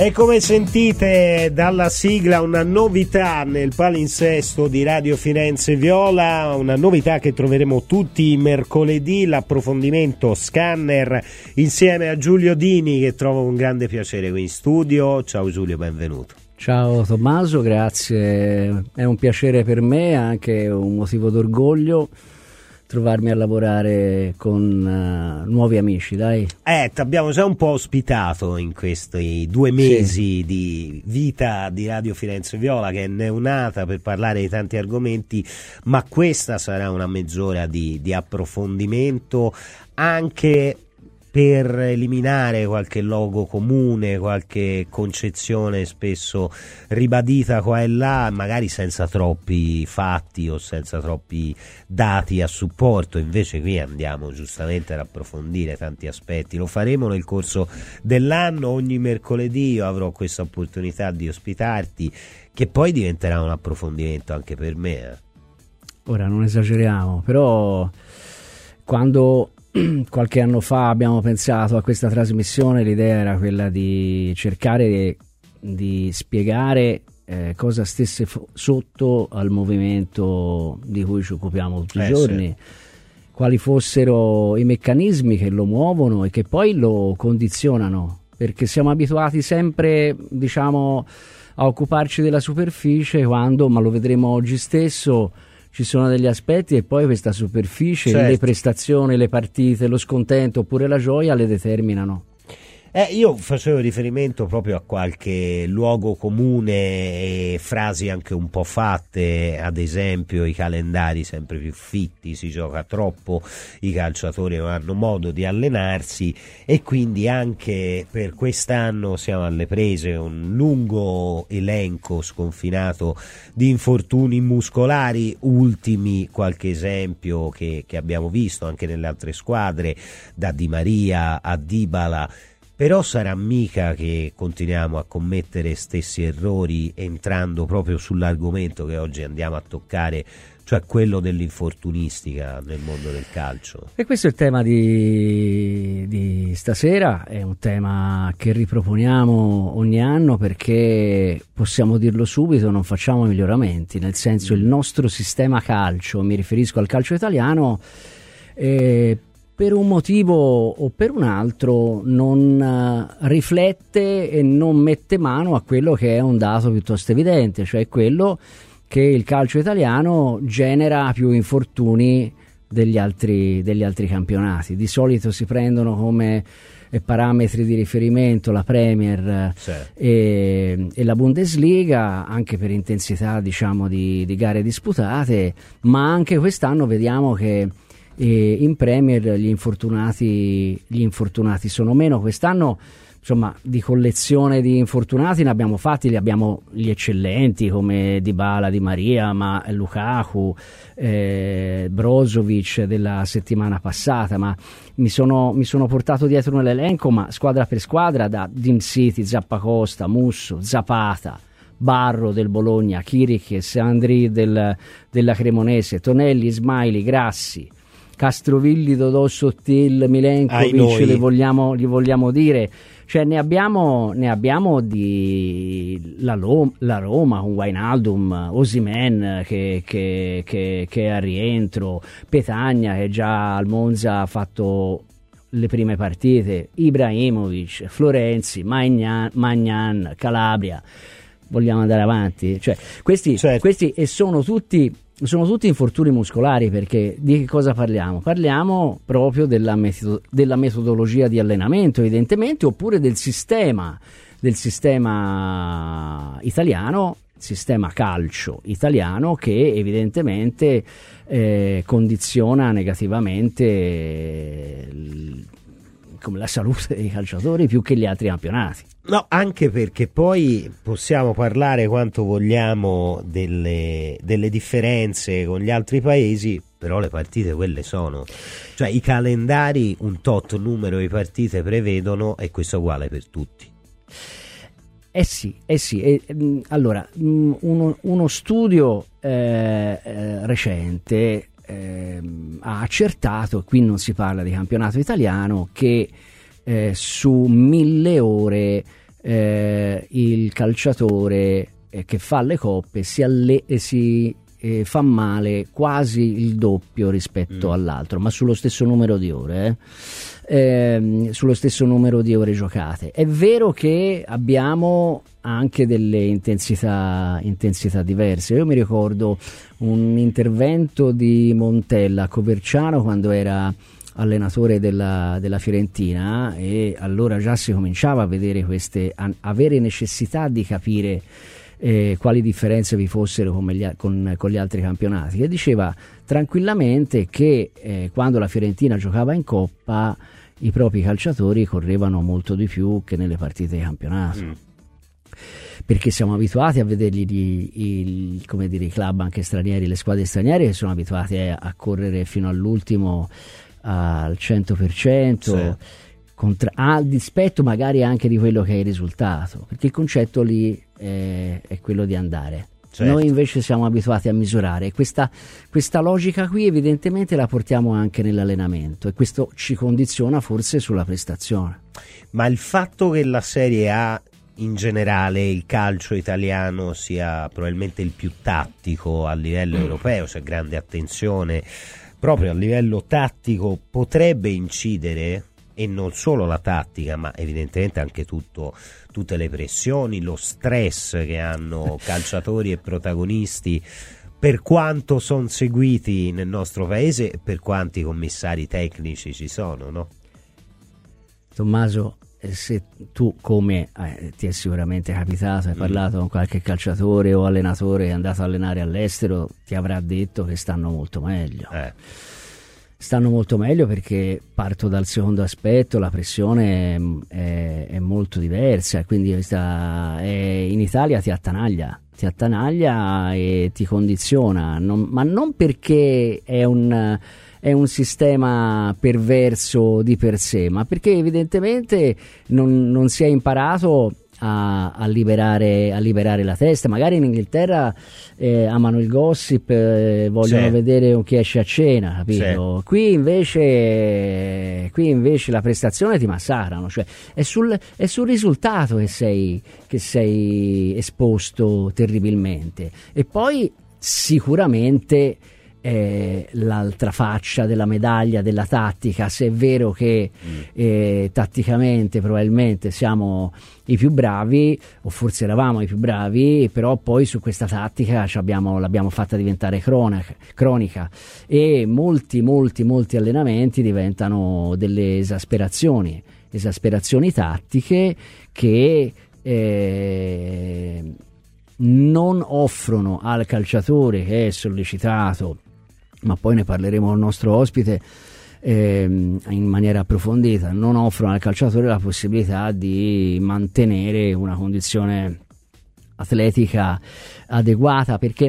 E come sentite dalla sigla, una novità nel palinsesto di Radio Firenze Viola, una novità che troveremo tutti i mercoledì, l'approfondimento Scanner insieme a Giulio Dini, che trovo con grande piacere qui in studio. Ciao Giulio, benvenuto. Ciao Tommaso, grazie, è un piacere per me, anche un motivo d'orgoglio trovarmi a lavorare con nuovi amici, dai. Ti abbiamo già un po' ospitato in questi 2 mesi di vita di Radio Firenze Viola, che è neonata per parlare di tanti argomenti, ma questa sarà una mezz'ora di approfondimento, anche per eliminare qualche logo comune, qualche concezione spesso ribadita qua e là, magari senza troppi fatti o senza troppi dati a supporto. Invece qui andiamo giustamente ad approfondire tanti aspetti. Lo faremo nel corso dell'anno, ogni mercoledì io avrò questa opportunità di ospitarti, che poi diventerà un approfondimento anche per me. Ora non esageriamo, però quando qualche anno fa abbiamo pensato a questa trasmissione, l'idea era quella di cercare di spiegare cosa stesse sotto al movimento di cui ci occupiamo tutti i giorni, quali fossero i meccanismi che lo muovono e che poi lo condizionano, perché siamo abituati sempre, diciamo, a occuparci della superficie, quando, ma lo vedremo oggi stesso, ci sono degli aspetti e poi questa superficie, le prestazioni, le partite, lo scontento oppure la gioia le determinano. Io facevo riferimento proprio a qualche luogo comune e frasi anche un po' fatte, ad esempio i calendari sempre più fitti, si gioca troppo, i calciatori non hanno modo di allenarsi e quindi anche per quest'anno siamo alle prese, un lungo elenco sconfinato di infortuni muscolari, ultimi qualche esempio che abbiamo visto anche nelle altre squadre, da Di Maria a Dybala. Però sarà mica che continuiamo a commettere stessi errori entrando proprio sull'argomento che oggi andiamo a toccare, cioè quello dell'infortunistica nel mondo del calcio. E questo è il tema di stasera, è un tema che riproponiamo ogni anno perché, possiamo dirlo subito, non facciamo miglioramenti, nel senso il nostro sistema calcio, mi riferisco al calcio italiano, per un motivo o per un altro non riflette e non mette mano a quello che è un dato piuttosto evidente, cioè quello che il calcio italiano genera più infortuni degli altri campionati. Di solito si prendono come parametri di riferimento la Premier e la Bundesliga, anche per intensità, diciamo, di gare disputate, ma anche quest'anno vediamo che in Premier gli infortunati sono meno. Quest'anno, insomma, di collezione di infortunati ne abbiamo fatti, li abbiamo gli eccellenti come Dybala, Di Maria, ma Lukaku, Brozovic della settimana passata, ma mi sono portato dietro nell'elenco, ma squadra per squadra, da Dempsey, Zappacosta, Musso, Zapata, Barro del Bologna, Chiriches, Andri della Cremonese, Tonelli, Ismaili, Grassi, Castrovilli, Dodò, Sottil, Milenkovic, li vogliamo dire, cioè ne abbiamo di la Roma con Wijnaldum, Osimhen che è a rientro, Petagna che già al Monza ha fatto le prime partite, Ibrahimovic, Florenzi, Magnan, Calabria, vogliamo andare avanti, cioè questi e sono tutti infortuni muscolari, perché di che cosa parliamo? Parliamo proprio della metodologia di allenamento, evidentemente, oppure del sistema italiano, sistema calcio italiano, che evidentemente condiziona negativamente come la salute dei calciatori più che gli altri campionati. No, anche perché poi possiamo parlare quanto vogliamo delle differenze con gli altri paesi, però le partite quelle sono, cioè i calendari un tot numero di partite prevedono, e questo è uguale per tutti. Allora, uno studio recente ha accertato, qui non si parla di campionato italiano, che su 1000 ore il calciatore che fa le coppe si fa male quasi il doppio rispetto all'altro, ma sullo stesso numero di ore, sullo stesso numero di ore giocate. È vero che abbiamo anche delle intensità diverse. Io mi ricordo un intervento di Montella a Coverciano quando era allenatore della Fiorentina, e allora già si cominciava a vedere avere necessità di capire quali differenze vi fossero con gli altri campionati, e diceva tranquillamente che quando la Fiorentina giocava in Coppa i propri calciatori correvano molto di più che nelle partite di campionato, perché siamo abituati a vederli i club anche stranieri, le squadre straniere che sono abituate a correre fino all'ultimo al 100%, a dispetto magari anche di quello che è il risultato, perché il concetto lì è quello di andare. Certo. Noi invece siamo abituati a misurare, e questa logica qui evidentemente la portiamo anche nell'allenamento, e questo ci condiziona forse sulla prestazione. Ma il fatto che la Serie A, in generale il calcio italiano, sia probabilmente il più tattico a livello europeo, c'è grande attenzione proprio a livello tattico, potrebbe incidere, e non solo la tattica, ma evidentemente anche tutte le pressioni, lo stress che hanno calciatori e protagonisti, per quanto sono seguiti nel nostro paese e per quanti commissari tecnici ci sono, no? Tommaso, se tu, come ti è sicuramente capitato, hai parlato con qualche calciatore o allenatore che è andato a allenare all'estero, ti avrà detto che stanno molto meglio. Stanno molto meglio perché, parto dal secondo aspetto, la pressione è molto diversa, quindi in Italia ti attanaglia e ti condiziona, ma non perché è un sistema perverso di per sé, ma perché evidentemente non si è imparato a liberare la testa. Magari in Inghilterra amano il gossip, vogliono vedere chi esce a cena, capito? Qui invece la prestazione ti massacrano, cioè è sul risultato che sei esposto terribilmente. E poi sicuramente l'altra faccia della medaglia della tattica, se è vero che tatticamente probabilmente siamo i più bravi, o forse eravamo i più bravi, però poi su questa tattica l'abbiamo fatta diventare cronica, e molti allenamenti diventano delle esasperazioni tattiche che non offrono al calciatore che è sollecitato, ma poi ne parleremo al nostro ospite in maniera approfondita, non offrono al calciatore la possibilità di mantenere una condizione atletica adeguata, perché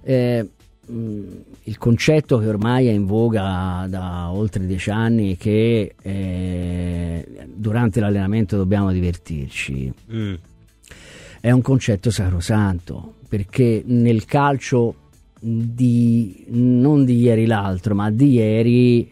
il concetto che ormai è in voga da oltre 10 anni è che durante l'allenamento dobbiamo divertirci. È un concetto sacrosanto, perché nel calcio non di ieri l'altro, ma di ieri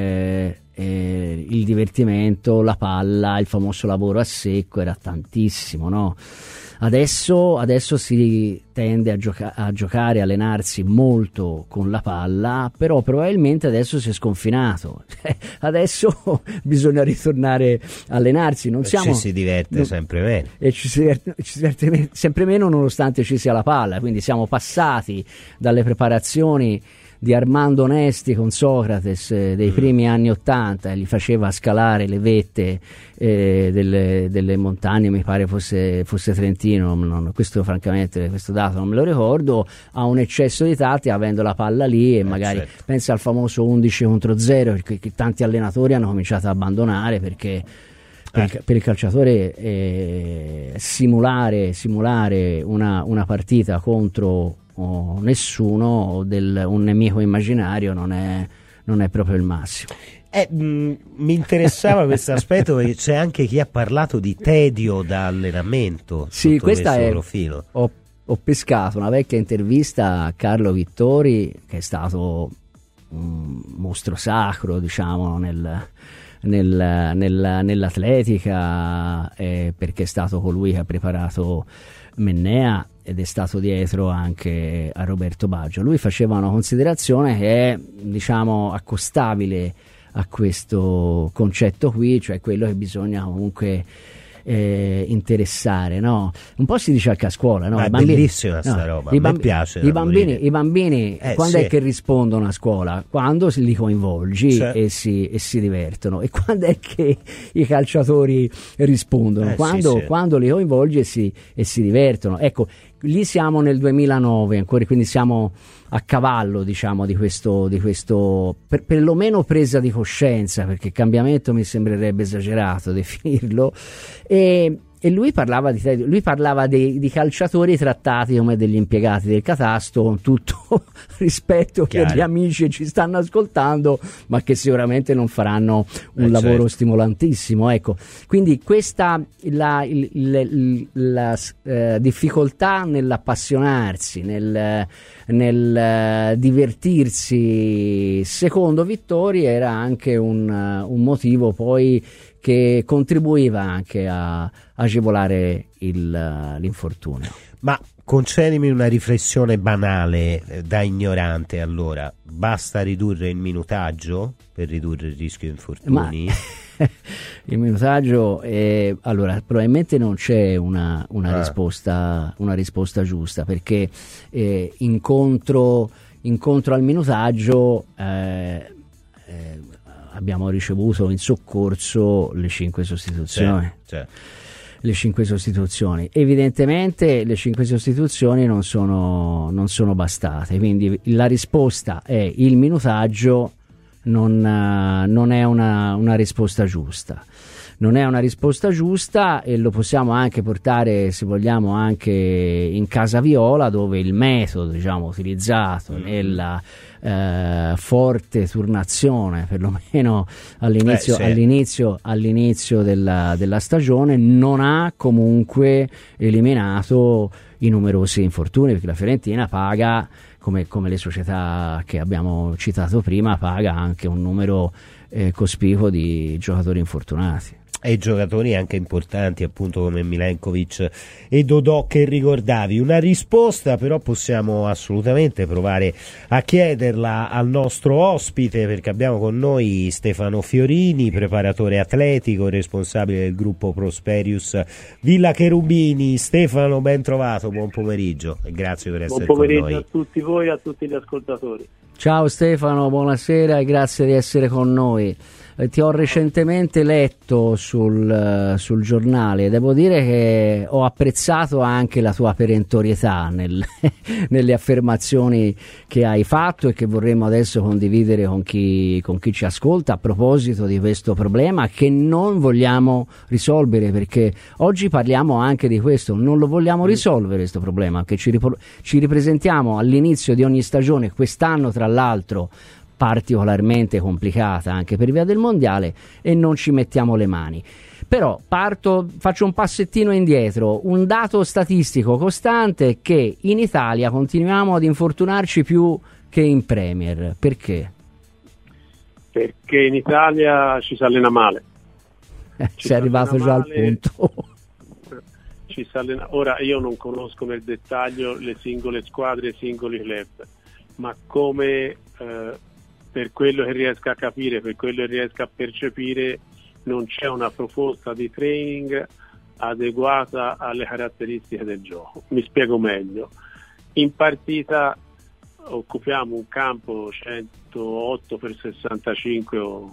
il divertimento, la palla, il famoso lavoro a secco era tantissimo, no? Adesso si tende a giocare, a allenarsi molto con la palla, però probabilmente adesso si è sconfinato. Adesso bisogna ritornare a allenarsi. Ci si diverte sempre meno. E ci si diverte sempre meno, nonostante ci sia la palla. Quindi siamo passati dalle preparazioni di Armando Onesti con Socrates dei primi anni '80, e li faceva scalare le vette delle montagne, mi pare fosse Trentino, questo francamente, questo dato non me lo ricordo, a un eccesso di tattica, avendo la palla lì, e magari pensa al famoso 11 contro 0 che tanti allenatori hanno cominciato a abbandonare, perché per il calciatore simulare una partita contro nessuno, un nemico immaginario, non è proprio il massimo. Mi interessava questo aspetto, perché c'è anche chi ha parlato di tedio da allenamento. Sì, questa è profilo. Ho pescato una vecchia intervista a Carlo Vittori, che è stato un mostro sacro, diciamo, nell'atletica, perché è stato colui che ha preparato Mennea ed è stato dietro anche a Roberto Baggio. Lui faceva una considerazione che è, diciamo, accostabile a questo concetto qui, cioè quello che bisogna comunque interessare, no? Un po' si dice anche a scuola, no? È bellissima sta roba, mi piace. I bambini quando è che rispondono a scuola? Quando li coinvolgi e si divertono. E quando è che i calciatori rispondono? Quando li coinvolgi e si divertono. Ecco, lì siamo nel 2009 ancora, quindi siamo a cavallo, diciamo, di questo perlomeno presa di coscienza, perché cambiamento mi sembrerebbe esagerato definirlo, e lui parlava di calciatori trattati come degli impiegati del catasto, con tutto rispetto per gli amici che ci stanno ascoltando, ma che sicuramente non faranno un lavoro stimolantissimo, ecco. Quindi questa la difficoltà nell'appassionarsi, nel divertirsi, secondo Vittori, era anche un motivo poi che contribuiva anche a agevolare l'infortunio. Ma concedimi una riflessione banale da ignorante, allora: basta ridurre il minutaggio per ridurre il rischio infortuni? Il minutaggio, allora, probabilmente non c'è una risposta giusta, perché incontro al minutaggio abbiamo ricevuto in soccorso le 5 sostituzioni. Le 5 sostituzioni. Evidentemente le 5 sostituzioni non sono bastate, quindi la risposta è: il minutaggio non è una risposta giusta. Non è una risposta giusta, e lo possiamo anche portare, se vogliamo, anche in casa Viola, dove il metodo, diciamo, utilizzato nella forte turnazione, perlomeno all'inizio della stagione, non ha comunque eliminato i numerosi infortuni, perché la Fiorentina paga, come le società che abbiamo citato prima, paga anche un numero cospicuo di giocatori infortunati. E giocatori anche importanti, appunto, come Milenkovic e Dodò, che ricordavi. Una risposta però possiamo assolutamente provare a chiederla al nostro ospite, perché abbiamo con noi Stefano Fiorini, preparatore atletico, responsabile del gruppo Prosperius Villa Cherubini. Stefano, ben trovato, buon pomeriggio e grazie per essere con noi. Buon pomeriggio a tutti voi e a tutti gli ascoltatori. Ciao Stefano, buonasera e grazie di essere con noi. Ti ho recentemente letto sul giornale, devo dire che ho apprezzato anche la tua perentorietà nelle affermazioni che hai fatto e che vorremmo adesso condividere con chi ci ascolta, a proposito di questo problema che non vogliamo risolvere, perché oggi parliamo anche di questo: non lo vogliamo risolvere questo problema, che ci ripresentiamo all'inizio di ogni stagione, quest'anno tra l'altro particolarmente complicata anche per via del mondiale, e non ci mettiamo le mani. Però faccio un passettino indietro. Un dato statistico costante è che in Italia continuiamo ad infortunarci più che in Premier. Perché? Perché in Italia ci si allena male. Sei arrivato già al punto. Ora, io non conosco nel dettaglio le singole squadre, i singoli club, ma come per quello che riesco a capire, per quello che riesco a percepire, non c'è una proposta di training adeguata alle caratteristiche del gioco. Mi spiego meglio. In partita occupiamo un campo 108x65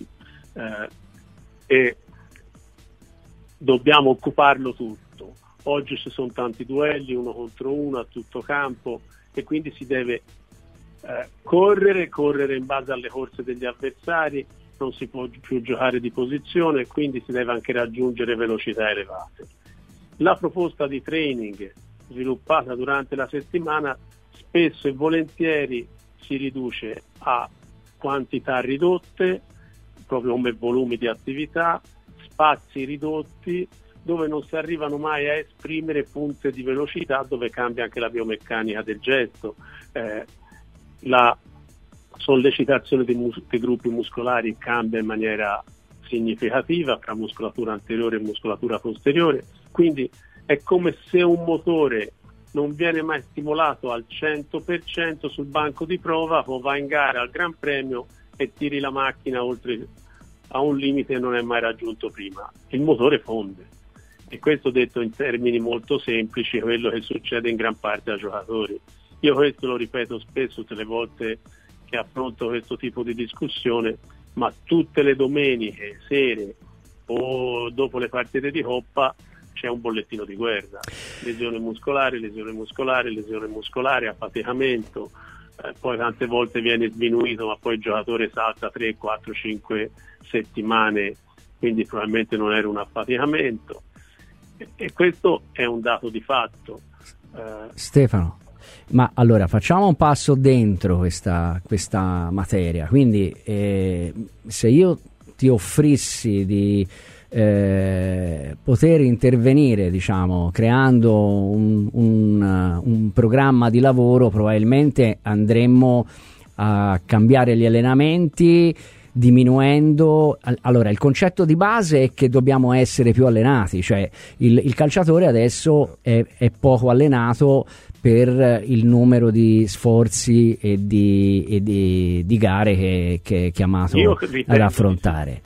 e dobbiamo occuparlo tutto. Oggi ci sono tanti duelli, 1 contro 1 a tutto campo, e quindi si deve correre in base alle corse degli avversari, non si può più giocare di posizione, e quindi si deve anche raggiungere velocità elevate. La proposta di training sviluppata durante la settimana spesso e volentieri si riduce a quantità ridotte, proprio come volumi di attività, spazi ridotti, dove non si arrivano mai a esprimere punte di velocità, dove cambia anche la biomeccanica del gesto, la sollecitazione dei gruppi muscolari cambia in maniera significativa tra muscolatura anteriore e muscolatura posteriore, quindi è come se un motore non viene mai stimolato al 100% sul banco di prova, poi va in gara al Gran Premio e tiri la macchina oltre a un limite che non è mai raggiunto prima. Il motore fonde, e questo, detto in termini molto semplici, è quello che succede in gran parte ai giocatori. Io questo lo ripeto spesso tutte le volte che affronto questo tipo di discussione, ma tutte le domeniche, sere o dopo le partite di coppa c'è un bollettino di guerra: lesione muscolare, affaticamento, poi tante volte viene sminuito, ma poi il giocatore salta 3, 4, 5 settimane, quindi probabilmente non era un affaticamento, e questo è un dato di fatto. Stefano, ma allora facciamo un passo dentro questa materia, quindi se io ti offrissi di poter intervenire, diciamo, creando un programma di lavoro, probabilmente andremmo a cambiare gli allenamenti, diminuendo. Allora, il concetto di base è che dobbiamo essere più allenati, cioè il calciatore adesso è poco allenato per il numero di sforzi e di gare che è chiamato ad affrontare.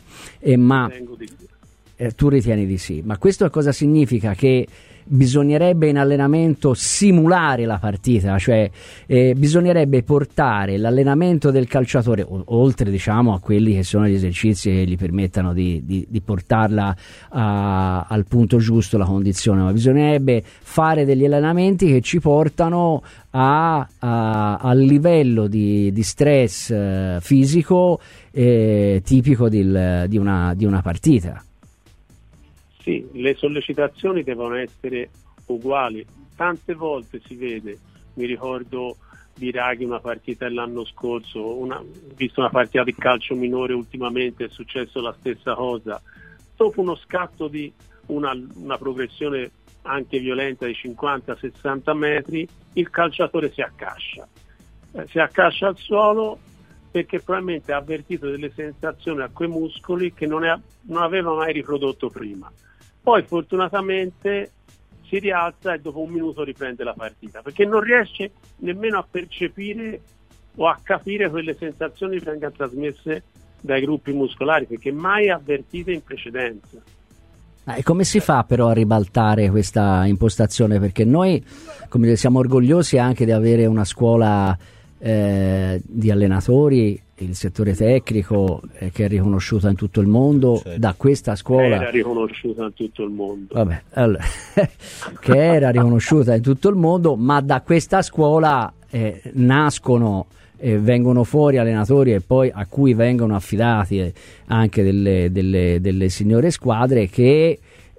Tu ritieni di sì, ma questo cosa significa? Che bisognerebbe in allenamento simulare la partita, cioè bisognerebbe portare l'allenamento del calciatore, oltre, diciamo, a quelli che sono gli esercizi che gli permettano di portarla al punto giusto, la condizione, ma bisognerebbe fare degli allenamenti che ci portano al livello di stress fisico tipico di una partita. Sì, le sollecitazioni devono essere uguali. Tante volte si vede, mi ricordo Biraghi una partita dell'anno scorso, visto una partita di calcio minore ultimamente, è successo la stessa cosa. Dopo uno scatto di una progressione anche violenta di 50-60 metri, il calciatore si accascia al suolo, perché probabilmente ha avvertito delle sensazioni a quei muscoli che non aveva mai riprodotto prima. Poi fortunatamente si rialza e dopo un minuto riprende la partita, perché non riesce nemmeno a percepire o a capire quelle sensazioni che vengono trasmesse dai gruppi muscolari, perché mai avvertite in precedenza. E come si fa però a ribaltare questa impostazione? Perché noi, come dire, siamo orgogliosi anche di avere una scuola di allenatori, il settore tecnico che è riconosciuta in tutto il mondo. Certo. Da questa scuola era riconosciuta in tutto il mondo. Vabbè, allora, che era riconosciuta in tutto il mondo, ma da questa scuola nascono vengono fuori allenatori e poi a cui vengono affidati anche delle signore squadre che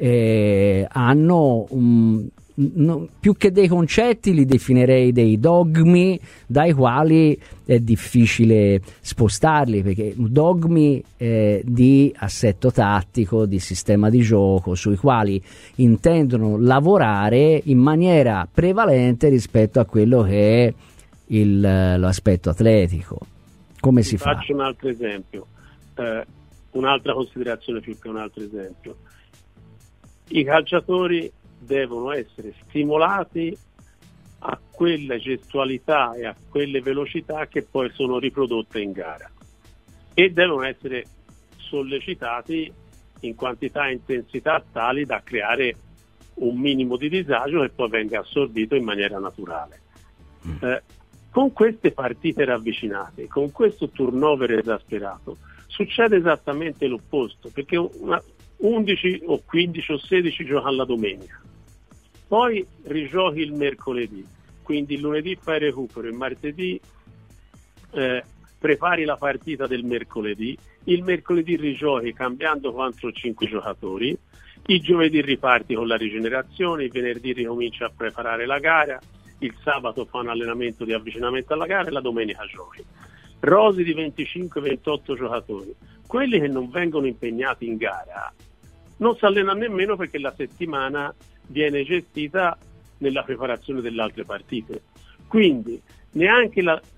hanno più che dei concetti li definirei dei dogmi dai quali è difficile spostarli, perché dogmi di assetto tattico, di sistema di gioco, sui quali intendono lavorare in maniera prevalente rispetto a quello che è l'aspetto atletico. Come si fa? Faccio un altro esempio, un'altra considerazione più che un altro esempio. I calciatori devono essere stimolati a quelle gestualità e a quelle velocità che poi sono riprodotte in gara, e devono essere sollecitati in quantità e intensità tali da creare un minimo di disagio che poi venga assorbito in maniera naturale. Con queste partite ravvicinate, con questo turnover esasperato, succede esattamente l'opposto, perché 11 o 15 o 16 giocano la domenica, poi rigiochi il mercoledì, quindi il lunedì fai recupero, il martedì prepari la partita del mercoledì, il mercoledì rigiochi cambiando 4 o 5 giocatori, il giovedì riparti con la rigenerazione, il venerdì ricominci a preparare la gara, il sabato fa un allenamento di avvicinamento alla gara e la domenica giochi. Rosi di 25-28 giocatori, quelli che non vengono impegnati in gara non si allenano nemmeno, perché la settimana viene gestita nella preparazione delle altre partite. Quindi neanche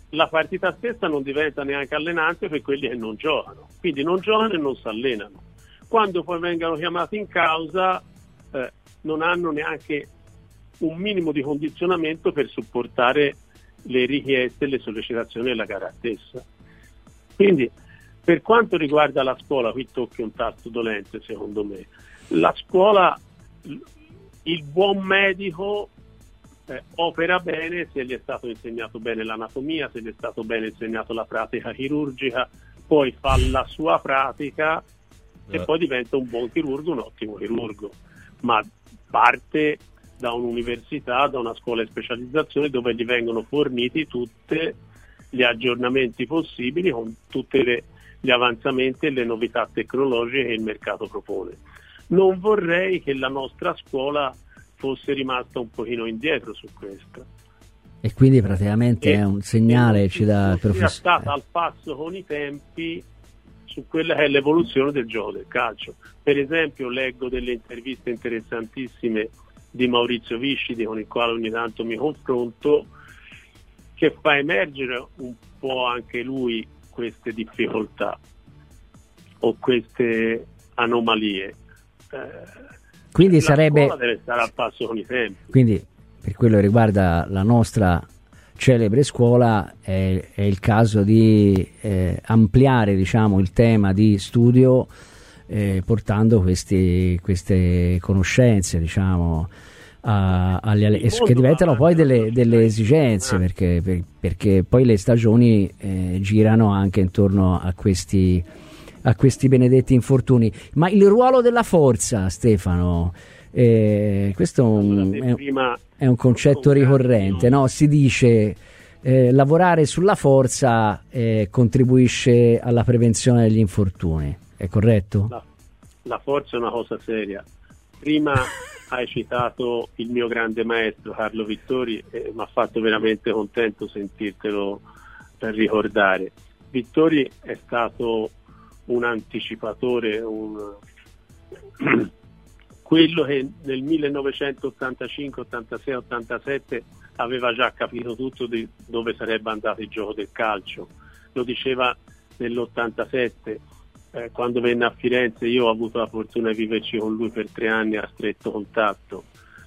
la partita stessa non diventa neanche allenante per quelli che non giocano, quindi non giocano e non si allenano. Quando poi vengono chiamati in causa non hanno neanche un minimo di condizionamento per supportare le richieste e le sollecitazioni della gara stessa. Quindi per quanto riguarda la scuola, qui tocchi un tasto dolente secondo me. La scuola, il buon medico opera bene se gli è stato insegnato bene l'anatomia, se gli è stato bene insegnato la pratica chirurgica, poi fa la sua pratica e poi diventa un buon chirurgo, un ottimo chirurgo, ma parte da un'università, da una scuola di specializzazione dove gli vengono forniti tutti gli aggiornamenti possibili con tutti gli avanzamenti e le novità tecnologiche che il mercato propone. Non vorrei che la nostra scuola fosse rimasta un pochino indietro su questo. E quindi praticamente è un segnale, ci dà il professore. È stata al passo con i tempi su quella che è l'evoluzione del gioco del calcio. Per esempio leggo delle interviste interessantissime di Maurizio Viscidi, con il quale ogni tanto mi confronto, che fa emergere un po' anche lui queste difficoltà o queste anomalie. Quindi la scuola deve stare al passo con i tempi. Quindi per quello che riguarda la nostra celebre scuola è il caso di ampliare, diciamo, il tema di studio portando queste conoscenze, diciamo, che diventano poi delle esigenze, perché poi le stagioni girano anche intorno a questi benedetti infortuni. Ma il ruolo della forza, Stefano, questo è un concetto ricorrente, no? Si dice lavorare sulla forza contribuisce alla prevenzione degli infortuni, è corretto? La forza è una cosa seria. Prima hai citato il mio grande maestro Carlo Vittori e mi ha fatto veramente contento sentirtelo ricordare. Vittori è stato un anticipatore, quello che nel 1985, 86, 87 aveva già capito tutto di dove sarebbe andato il gioco del calcio. Lo diceva nell'87, quando venne a Firenze. Io ho avuto la fortuna di viverci con lui per 3 anni a stretto contatto.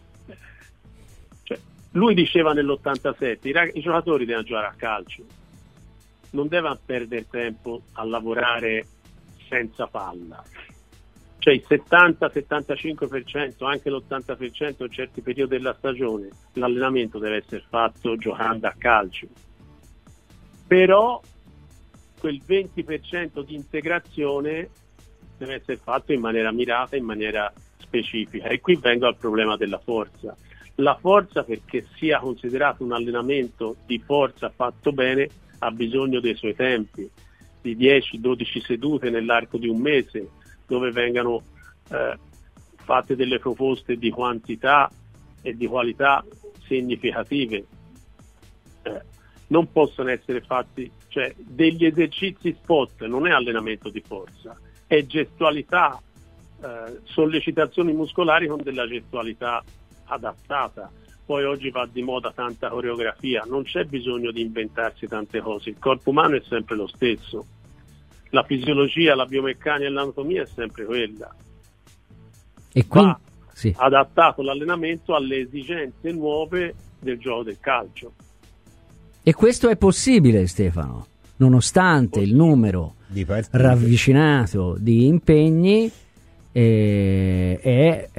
Lui diceva nell'87 i giocatori devono giocare a calcio, non devono perdere tempo a lavorare senza palla. Cioè il 70-75%, anche l'80% in certi periodi della stagione, l'allenamento deve essere fatto giocando a calcio. Però quel 20% di integrazione deve essere fatto in maniera mirata, in maniera specifica. E qui vengo al problema della forza. La forza, perché sia considerato un allenamento di forza fatto bene, ha bisogno dei suoi tempi, di 10-12 sedute nell'arco di un mese, dove vengano fatte delle proposte di quantità e di qualità significative. Non possono essere fatti, cioè, degli esercizi spot, non è allenamento di forza, è gestualità, sollecitazioni muscolari con della gestualità adattata. Poi oggi va di moda tanta coreografia, non c'è bisogno di inventarsi tante cose, il corpo umano è sempre lo stesso, la fisiologia, la biomeccanica e l'anatomia è sempre quella. E quindi sì, adattato l'allenamento alle esigenze nuove del gioco del calcio. E questo è possibile, Stefano, nonostante il numero ravvicinato di impegni. È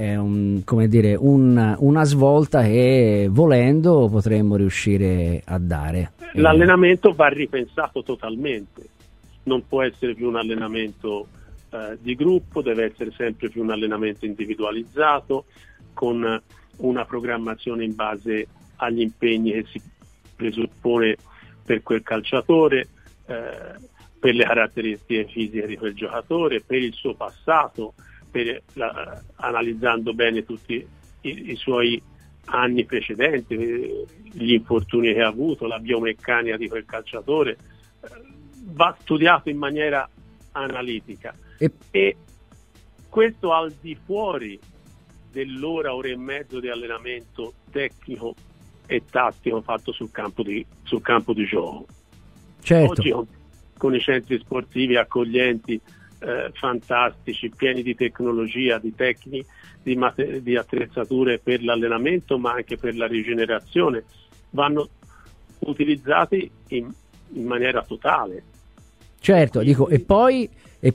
una svolta che, volendo, potremmo riuscire a dare. L'allenamento va ripensato totalmente, non può essere più un allenamento di gruppo, deve essere sempre più un allenamento individualizzato, con una programmazione in base agli impegni che si presuppone per quel calciatore, per le caratteristiche fisiche di quel giocatore, per il suo passato, analizzando bene tutti i suoi anni precedenti, gli infortuni che ha avuto, la biomeccanica di quel calciatore. Va studiato in maniera analitica e questo al di fuori dell'ora, ora e mezzo di allenamento tecnico e tattico fatto sul campo di gioco. Certo. Oggi con i centri sportivi accoglienti, fantastici, pieni di tecnologia, di tecniche, di attrezzature per l'allenamento, ma anche per la rigenerazione, vanno utilizzati in maniera totale. Certo, dico, e poi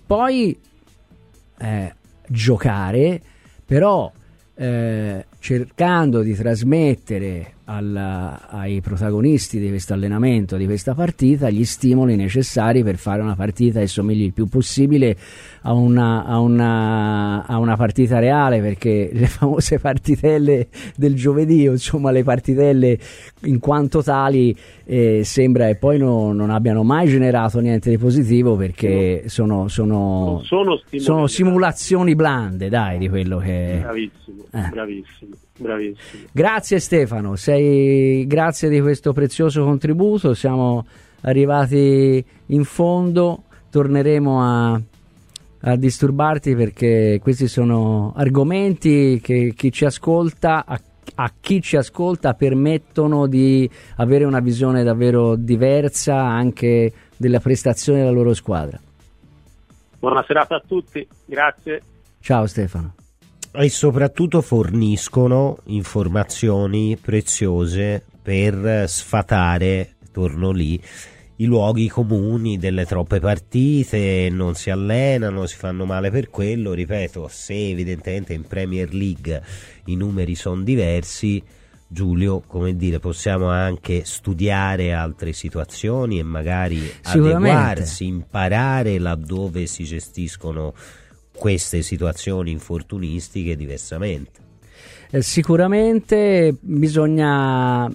giocare, però cercando di trasmettere ai protagonisti di questo allenamento, di questa partita, gli stimoli necessari per fare una partita che somigli il più possibile a una partita reale, perché le famose partitelle del giovedì, insomma le partitelle in quanto tali, sembra che poi non abbiano mai generato niente di positivo, perché sono simulazioni blande, dai, di quello che Bravissimo. Grazie Stefano, grazie di questo prezioso contributo, siamo arrivati in fondo, torneremo a disturbarti, perché questi sono argomenti che chi ci ascolta, a chi ci ascolta permettono di avere una visione davvero diversa anche della prestazione della loro squadra. Buona serata a tutti, grazie. Ciao Stefano. E soprattutto forniscono informazioni preziose per sfatare, torno lì, i luoghi comuni delle troppe partite, non si allenano, si fanno male per quello. Ripeto, se evidentemente in Premier League i numeri sono diversi, Giulio, come dire, possiamo anche studiare altre situazioni e magari adeguarsi, imparare laddove si gestiscono queste situazioni infortunistiche diversamente. Sicuramente bisogna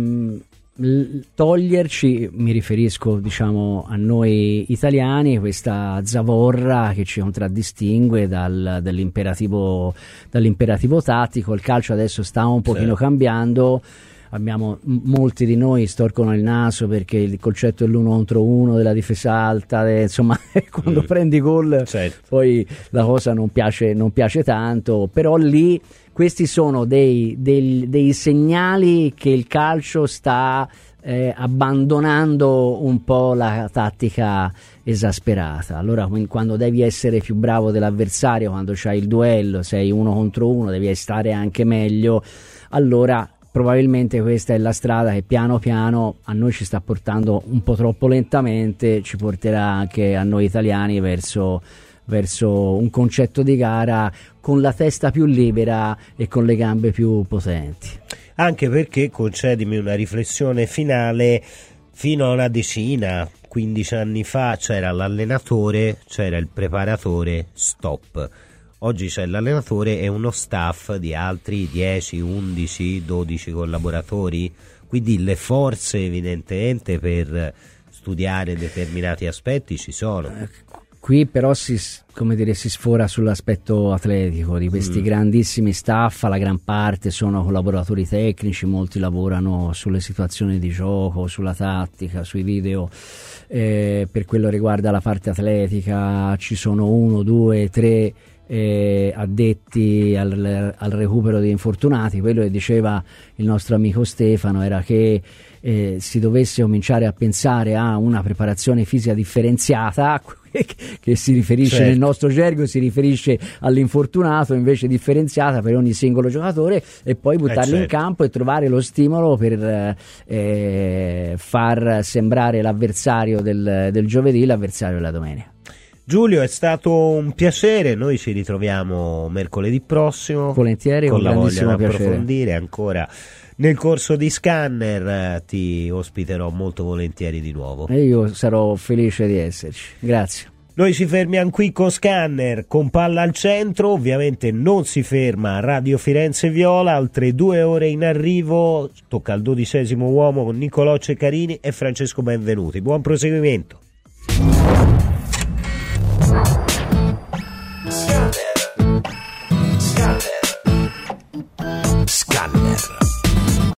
toglierci, mi riferisco diciamo a noi italiani, questa zavorra che ci contraddistingue dall'imperativo tattico. Il calcio adesso sta un pochino cambiando. Molti di noi storcono il naso perché il concetto è l'1 contro 1 della difesa alta, insomma quando prendi gol, certo, poi la cosa non piace tanto, però lì questi sono dei segnali che il calcio sta abbandonando un po' la tattica esasperata. Allora quando devi essere più bravo dell'avversario, quando c'hai il duello, sei 1 contro 1, devi stare anche meglio, allora probabilmente questa è la strada che piano piano a noi ci sta portando un po' troppo lentamente, ci porterà anche a noi italiani verso un concetto di gara con la testa più libera e con le gambe più potenti. Anche perché, concedimi una riflessione finale, fino a una 15 anni fa c'era l'allenatore, c'era il preparatore, stop. Oggi c'è l'allenatore e uno staff di altri 10, 11, 12 collaboratori, quindi le forze evidentemente per studiare determinati aspetti ci sono. Qui però si sfora sull'aspetto atletico di questi grandissimi staff. La gran parte sono collaboratori tecnici, molti lavorano sulle situazioni di gioco, sulla tattica, sui video. Per quello riguarda la parte atletica ci sono 1, 2, 3 addetti al recupero di infortunati. Quello che diceva il nostro amico Stefano era che si dovesse cominciare a pensare a una preparazione fisica differenziata, che si riferisce, certo, nel nostro gergo si riferisce all'infortunato, invece differenziata per ogni singolo giocatore, e poi buttarli in campo e trovare lo stimolo per far sembrare l'avversario del giovedì l'avversario della domenica. Giulio, è stato un piacere, noi ci ritroviamo mercoledì prossimo, volentieri, con la voglia di piacere. Approfondire ancora nel corso di Scanner, ti ospiterò molto volentieri di nuovo. E io sarò felice di esserci, grazie. Noi ci fermiamo qui con Scanner, con Palla al Centro. Ovviamente non si ferma Radio Firenze Viola, altre 2 ore in arrivo, tocca al 12° uomo con Nicolò Ceccarini e Francesco Benvenuti. Buon proseguimento.